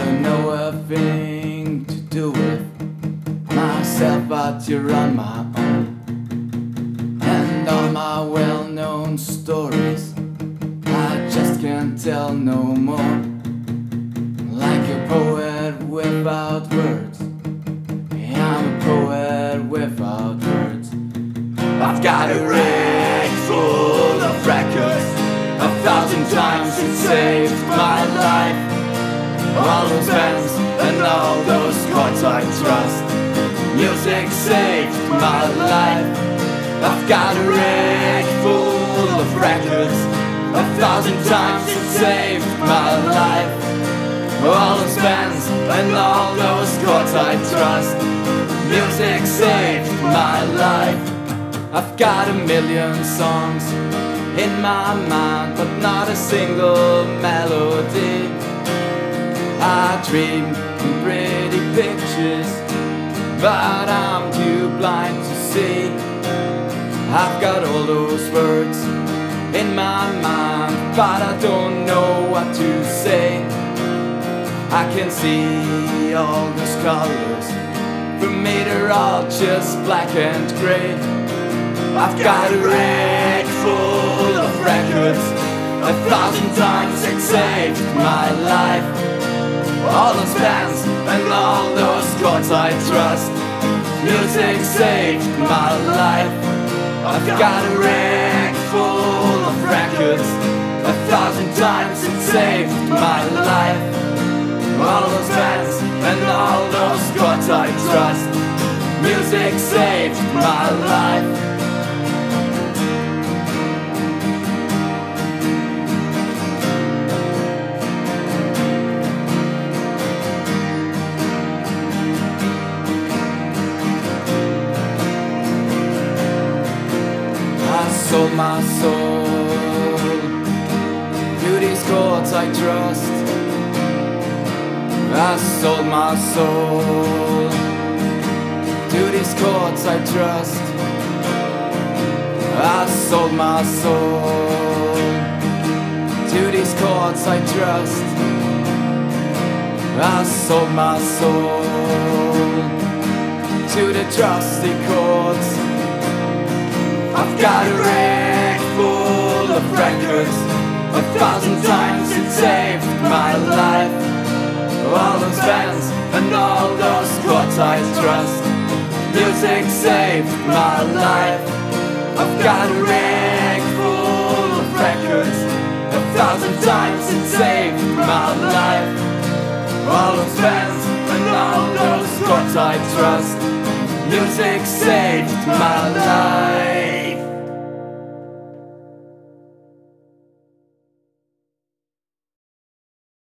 don't know a thing to do with myself, but you're on my own. And all my well-known stories I just can't tell no more. Like a poet without words, yeah, I'm a poet without words. I've got a rack full of records, 1,000 times it saved my life. All those bands and all those chords I trust, music saved my life. I've got a rack full of records, 1,000 times it saved my life. All those bands and all those chords I trust, music saved my life. I've got a million songs in my mind, but not a single melody. I dream in pretty pictures, but I'm too blind to see. I've got all those words in my mind, but I don't know what to say. I can see all those colors, for me they're all just black and grey. I've got a rack full of records, 1,000 times it saved my life. All those bands and all those chords I trust, music saved my life. I've got a rack full of records, 1,000 times it saved my life. All those bands and all those chords I trust, music saved my life. I sold my soul to these chords I trust. I sold my soul to these chords I trust. I sold my soul to these chords I trust. I sold my soul to the trusty chords. I've got a rack full of records, 1,000 times it saved my life. All those bands and all those chords I trust, music saved my life. I've got a rack full of records, 1,000 times it saved my life. All those bands and all those chords I trust, music saved my life.